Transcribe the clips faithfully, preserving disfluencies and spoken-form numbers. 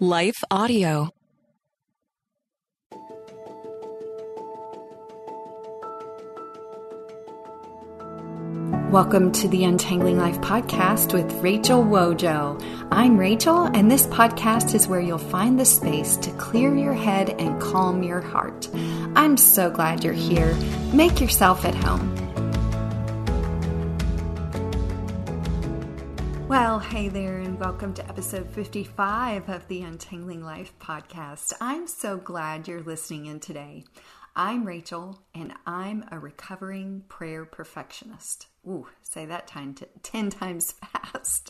Life Audio. Welcome to the Untangling Life podcast with Rachel Wojo. I'm Rachel, and this podcast is where you'll find the space to clear your head and calm your heart. I'm so glad you're here. Make yourself at home. Well, hey there, and welcome to episode fifty-five of the Untangling Life podcast. I'm so glad you're listening in today. I'm Rachel, and I'm a recovering prayer perfectionist. Ooh, say that time t- ten times fast.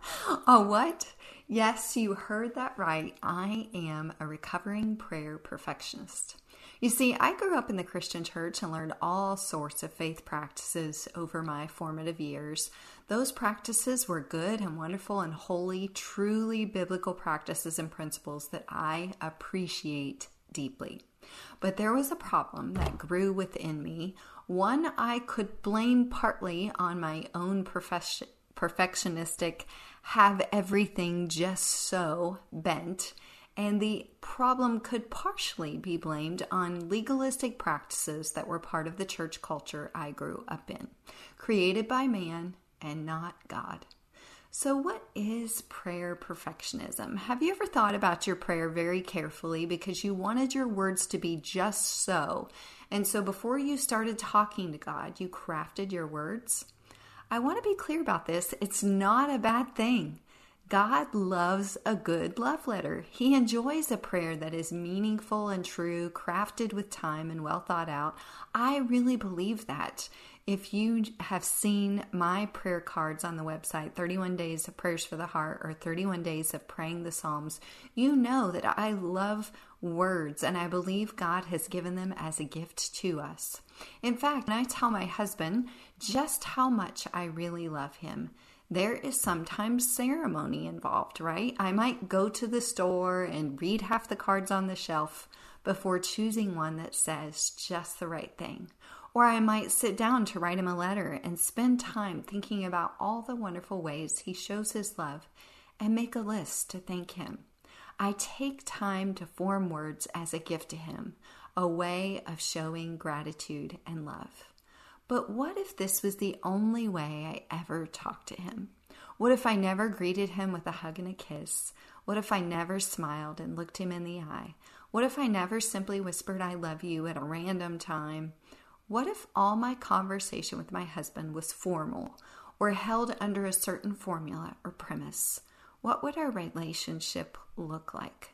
Oh, what? Yes, you heard that right. I am a recovering prayer perfectionist. You see, I grew up in the Christian church and learned all sorts of faith practices over my formative years. Those practices were good and wonderful and holy, truly biblical practices and principles that I appreciate deeply. But there was a problem that grew within me, one I could blame partly on my own perfection, perfectionistic, have everything just so bent, and the problem could partially be blamed on legalistic practices that were part of the church culture I grew up in, created by man and not God. So what is prayer perfectionism? Have you ever thought about your prayer very carefully because you wanted your words to be just so, and so before you started talking to God, you crafted your words? I want to be clear about this. It's not a bad thing. God loves a good love letter. He enjoys a prayer that is meaningful and true, crafted with time and well thought out. I really believe that. If you have seen my prayer cards on the website, thirty-one Days of Prayers for the Heart or thirty-one Days of Praying the Psalms, you know that I love words and I believe God has given them as a gift to us. In fact, I tell my husband just how much I really love him. There is sometimes ceremony involved, right? I might go to the store and read half the cards on the shelf before choosing one that says just the right thing. Or I might sit down to write him a letter and spend time thinking about all the wonderful ways he shows his love and make a list to thank him. I take time to form words as a gift to him, a way of showing gratitude and love. But what if this was the only way I ever talked to him? What if I never greeted him with a hug and a kiss? What if I never smiled and looked him in the eye? What if I never simply whispered I love you at a random time? What if all my conversation with my husband was formal or held under a certain formula or premise? What would our relationship look like?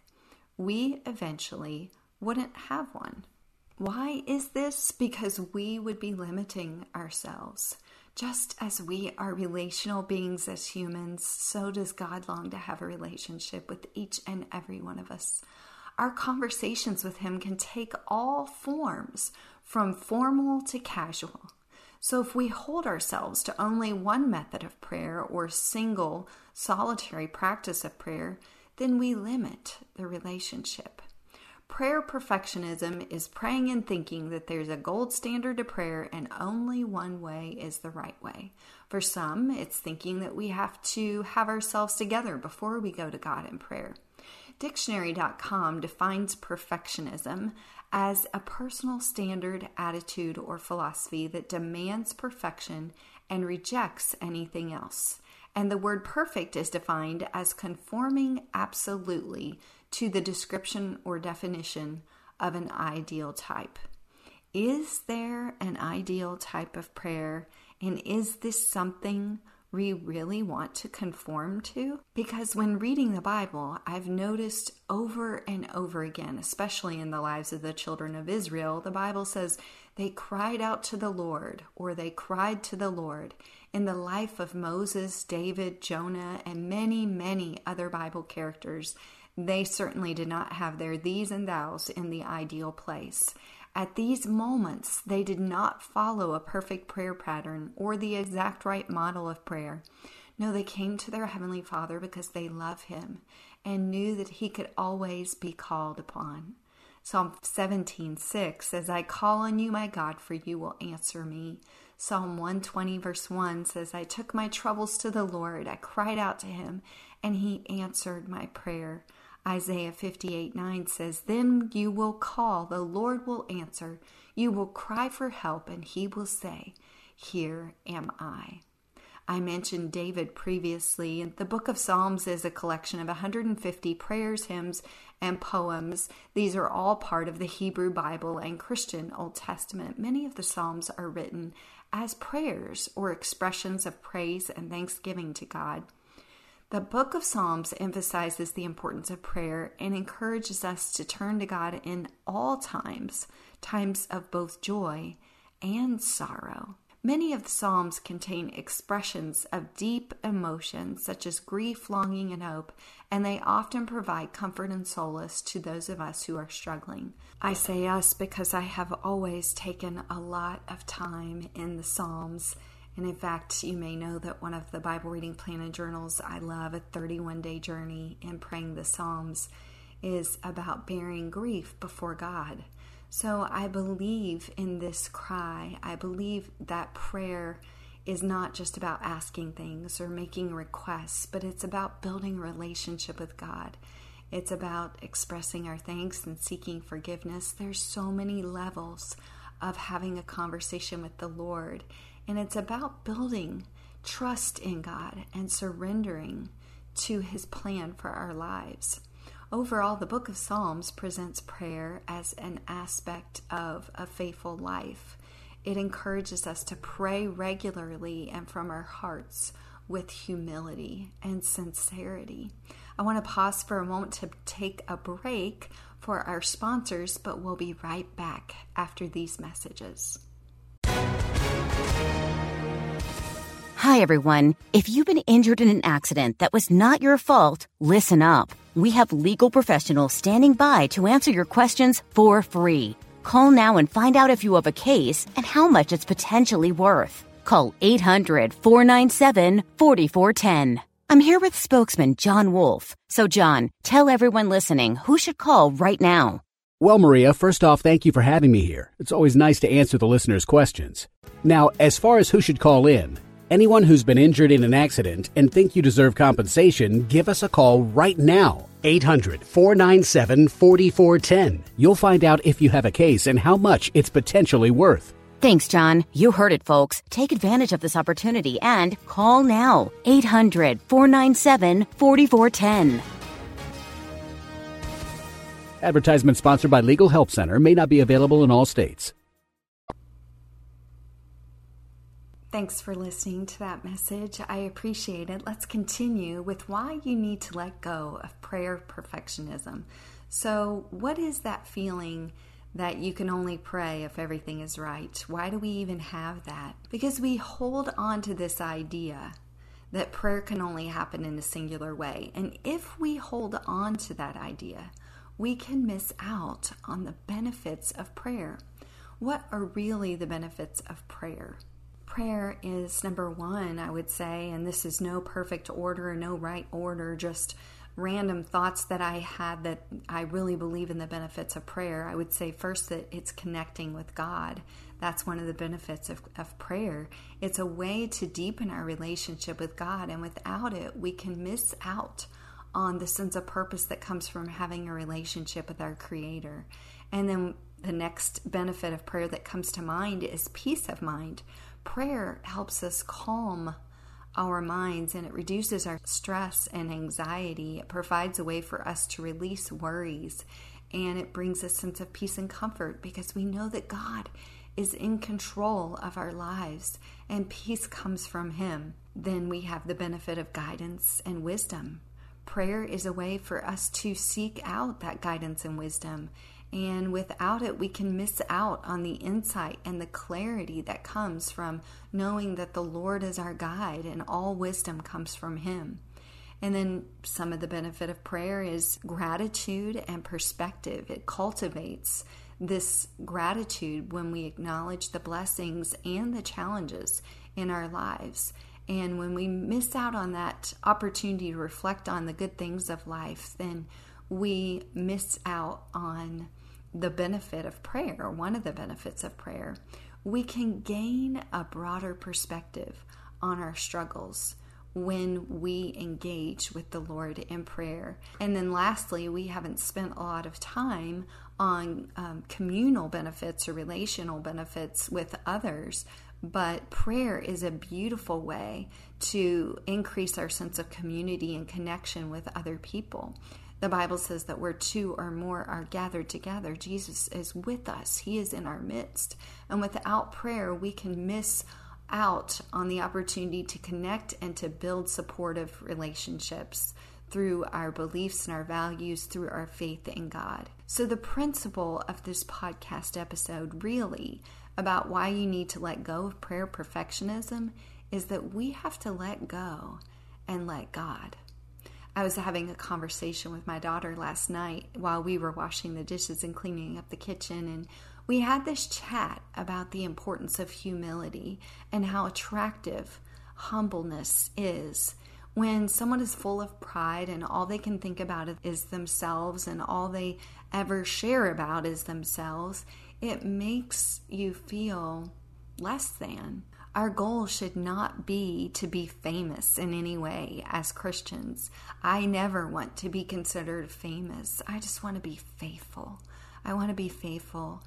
We eventually wouldn't have one. Why is this? Because we would be limiting ourselves. Just as we are relational beings as humans, so does God long to have a relationship with each and every one of us. Our conversations with Him can take all forms, from formal to casual. So if we hold ourselves to only one method of prayer or single, solitary practice of prayer, then we limit the relationship. Prayer perfectionism is praying and thinking that there's a gold standard to prayer and only one way is the right way. For some, it's thinking that we have to have ourselves together before we go to God in prayer. Dictionary dot com defines perfectionism as a personal standard, attitude, or philosophy that demands perfection and rejects anything else. And the word perfect is defined as conforming absolutely to the description or definition of an ideal type. Is there an ideal type of prayer? And is this something we really want to conform to? Because when reading the Bible, I've noticed over and over again, especially in the lives of the children of Israel, the Bible says they cried out to the Lord, or they cried to the Lord. In the life of Moses, David, Jonah, and many, many other Bible characters, they certainly did not have their these and thous in the ideal place. At these moments, they did not follow a perfect prayer pattern or the exact right model of prayer. No, they came to their Heavenly Father because they love Him and knew that He could always be called upon. Psalm seventeen six says, I call on you, my God, for you will answer me. Psalm one twenty verse one says, I took my troubles to the Lord. I cried out to Him, and He answered my prayer. Isaiah fifty-eight nine says, "Then you will call, the Lord will answer. You will cry for help, and he will say, 'Here am I.'" I mentioned David previously. The book of Psalms is a collection of one hundred fifty prayers, hymns, and poems. These are all part of the Hebrew Bible and Christian Old Testament. Many of the Psalms are written as prayers or expressions of praise and thanksgiving to God. The book of Psalms emphasizes the importance of prayer and encourages us to turn to God in all times, times of both joy and sorrow. Many of the Psalms contain expressions of deep emotion, such as grief, longing, and hope, and they often provide comfort and solace to those of us who are struggling. I say us because I have always taken a lot of time in the Psalms. And in fact, you may know that one of the Bible reading plan and journals I love, A thirty-one day Journey in Praying the Psalms, is about bearing grief before God. So I believe in this cry. I believe that prayer is not just about asking things or making requests, but it's about building a relationship with God. It's about expressing our thanks and seeking forgiveness. There's so many levels of having a conversation with the Lord. And it's about building trust in God and surrendering to His plan for our lives. Overall, the book of Psalms presents prayer as an aspect of a faithful life. It encourages us to pray regularly and from our hearts with humility and sincerity. I want to pause for a moment to take a break for our sponsors, but we'll be right back after these messages. Hi, everyone. If you've been injured in an accident that was not your fault, listen up. We have legal professionals standing by to answer your questions for free. Call now and find out if you have a case and how much it's potentially worth. Call eight hundred, four nine seven, four four one zero. I'm here with spokesman John Wolf. So, John, tell everyone listening who should call right now. Well, Maria, first off, thank you for having me here. It's always nice to answer the listeners' questions. Now, as far as who should call in, anyone who's been injured in an accident and think you deserve compensation, give us a call right now. eight hundred, four nine seven, four four one zero. You'll find out if you have a case and how much it's potentially worth. Thanks, John. You heard it, folks. Take advantage of this opportunity and call now. eight hundred, four nine seven, four four one zero. Advertisement sponsored by Legal Help Center. May not be available in all states. Thanks for listening to that message. I appreciate it. Let's continue with why you need to let go of prayer perfectionism. So, what is that feeling that you can only pray if everything is right? Why do we even have that? Because we hold on to this idea that prayer can only happen in a singular way. And if we hold on to that idea, we can miss out on the benefits of prayer. What are really the benefits of prayer? Prayer is number one, I would say, and this is no perfect order, no right order, just random thoughts that I had that I really believe in the benefits of prayer. I would say first that it's connecting with God. That's one of the benefits of, of prayer. It's a way to deepen our relationship with God, and without it, we can miss out on the sense of purpose that comes from having a relationship with our Creator. And then the next benefit of prayer that comes to mind is peace of mind. Prayer helps us calm our minds, and it reduces our stress and anxiety. It provides a way for us to release worries, and it brings a sense of peace and comfort because we know that God is in control of our lives and peace comes from Him. Then we have the benefit of guidance and wisdom. Prayer is a way for us to seek out that guidance and wisdom. And without it, we can miss out on the insight and the clarity that comes from knowing that the Lord is our guide and all wisdom comes from Him. And then some of the benefit of prayer is gratitude and perspective. It cultivates this gratitude when we acknowledge the blessings and the challenges in our lives. And when we miss out on that opportunity to reflect on the good things of life, then we miss out on the benefit of prayer, or one of the benefits of prayer. We can gain a broader perspective on our struggles when we engage with the Lord in prayer. And then lastly, we haven't spent a lot of time on um, communal benefits or relational benefits with others, but prayer is a beautiful way to increase our sense of community and connection with other people. The Bible says that where two or more are gathered together, Jesus is with us. He is in our midst. And without prayer, we can miss out on the opportunity to connect and to build supportive relationships through our beliefs and our values, through our faith in God. So the principle of this podcast episode really about why you need to let go of prayer perfectionism is that we have to let go and let God. I was having a conversation with my daughter last night while we were washing the dishes and cleaning up the kitchen, and we had this chat about the importance of humility and how attractive humbleness is. When someone is full of pride and all they can think about is themselves and all they ever share about is themselves, it makes you feel less than. Our goal should not be to be famous in any way as Christians. I never want to be considered famous. I just want to be faithful. I want to be faithful.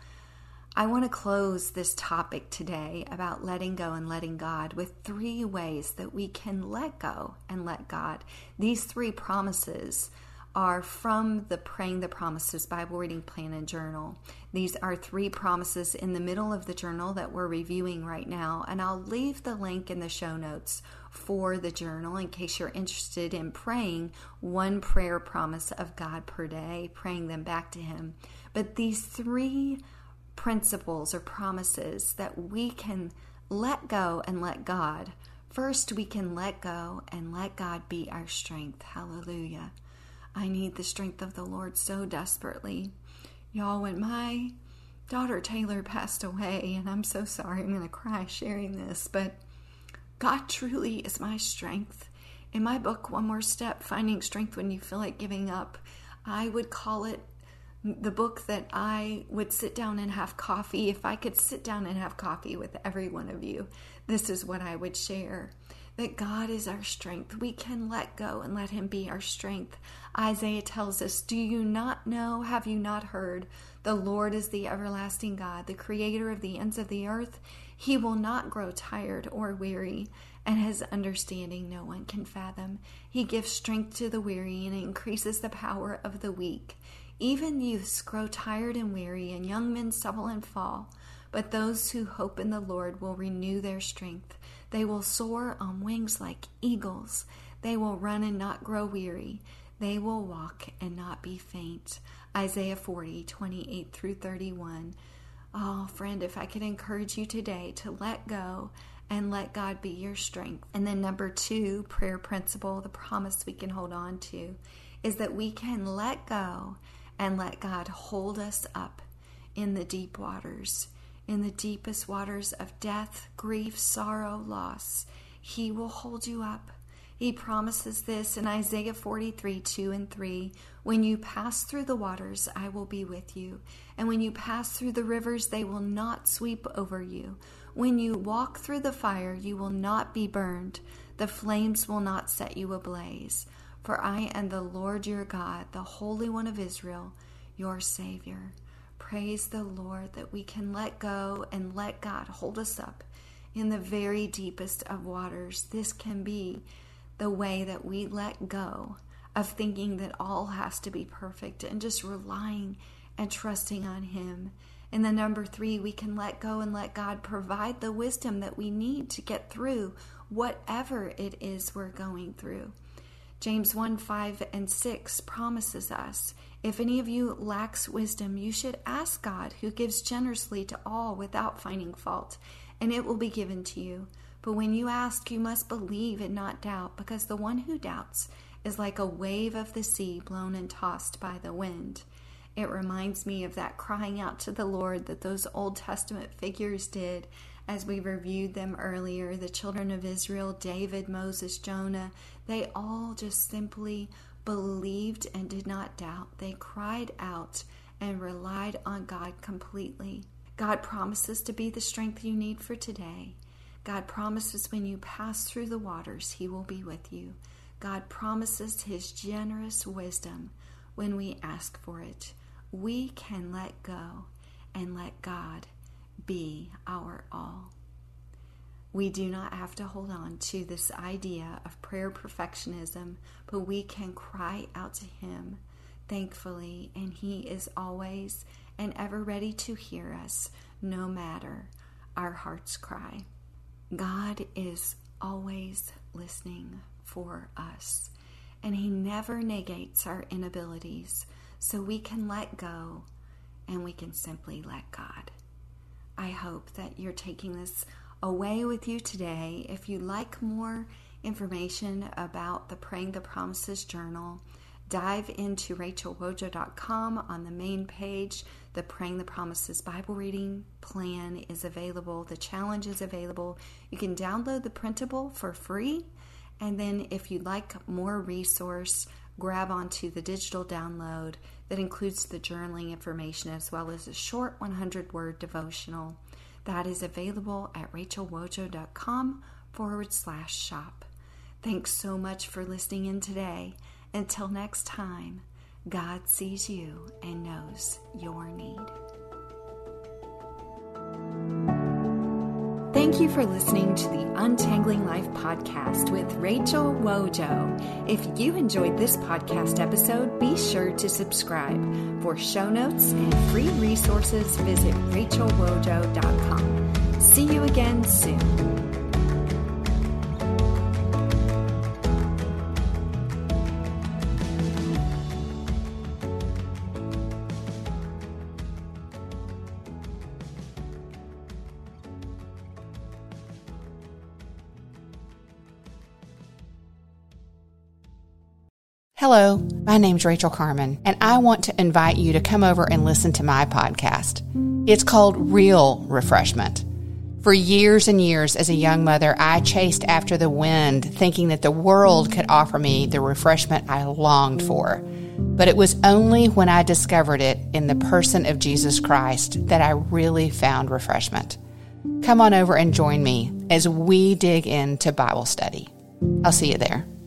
I want to close this topic today about letting go and letting God with three ways that we can let go and let God. These three promises are from the Praying the Promises Bible Reading Plan and Journal. These are three promises in the middle of the journal that we're reviewing right now, and I'll leave the link in the show notes for the journal in case you're interested in praying one prayer promise of God per day, praying them back to Him. But these three principles or promises that we can let go and let God. First, we can let go and let God be our strength. Hallelujah. I need the strength of the Lord so desperately. Y'all, when my daughter Taylor passed away, and I'm so sorry, I'm going to cry sharing this, but God truly is my strength. In my book, One More Step, Finding Strength When You Feel Like Giving Up, I would call it the book that I would sit down and have coffee. If I could sit down and have coffee with every one of you, this is what I would share. That God is our strength. We can let go and let Him be our strength. Isaiah tells us, do you not know, have you not heard? The Lord is the everlasting God, the creator of the ends of the earth. He will not grow tired or weary, and His understanding no one can fathom. He gives strength to the weary and increases the power of the weak. Even youths grow tired and weary, and young men stumble and fall. But those who hope in the Lord will renew their strength. They will soar on wings like eagles. They will run and not grow weary. They will walk and not be faint. Isaiah forty, twenty-eight through thirty-one. Oh, friend, if I could encourage you today to let go and let God be your strength. And then number two, prayer principle, the promise we can hold on to, is that we can let go and let God hold us up in the deep waters. In the deepest waters of death, grief, sorrow, loss, He will hold you up. He promises this in Isaiah forty-three, two and three. When you pass through the waters, I will be with you. And when you pass through the rivers, they will not sweep over you. When you walk through the fire, you will not be burned. The flames will not set you ablaze. For I am the Lord your God, the Holy One of Israel, your Savior. Praise the Lord that we can let go and let God hold us up in the very deepest of waters. This can be the way that we let go of thinking that all has to be perfect and just relying and trusting on Him. And then number three, we can let go and let God provide the wisdom that we need to get through whatever it is we're going through. James one, five and six promises us, if any of you lacks wisdom, you should ask God, who gives generously to all without finding fault, and it will be given to you. But when you ask, you must believe and not doubt, because the one who doubts is like a wave of the sea blown and tossed by the wind. It reminds me of that crying out to the Lord that those Old Testament figures did as we reviewed them earlier. The children of Israel, David, Moses, Jonah, they all just simply believed and did not doubt. They cried out and relied on God completely. God promises to be the strength you need for today. God promises when you pass through the waters, He will be with you. God promises His generous wisdom when we ask for it. We can let go and let God be our all. We do not have to hold on to this idea of prayer perfectionism, but we can cry out to Him thankfully, and He is always and ever ready to hear us, no matter our heart's cry. God is always listening for us, and He never negates our inabilities, so we can let go and we can simply let God. I hope that you're taking this away with you today. If you like more information about the Praying the Promises Journal, dive into rachel wojo dot com. On the main page, the Praying the Promises Bible reading plan is available. The challenge is available. You can download the printable for free. And then if you'd like more resource, grab onto the digital download that includes the journaling information as well as a short one hundred word devotional. That is available at rachel wojo dot com forward slash shop. Thanks so much for listening in today. Until next time, God sees you and knows your need. Thank you for listening to the Untangling Life podcast with Rachel Wojo. If you enjoyed this podcast episode, be sure to subscribe. For show notes and free resources, visit rachel wojo dot com. See you again soon. Hello, my name's Rachel Carmen, and I want to invite you to come over and listen to my podcast. It's called Real Refreshment. For years and years as a young mother, I chased after the wind, thinking that the world could offer me the refreshment I longed for. But it was only when I discovered it in the person of Jesus Christ that I really found refreshment. Come on over and join me as we dig into Bible study. I'll see you there.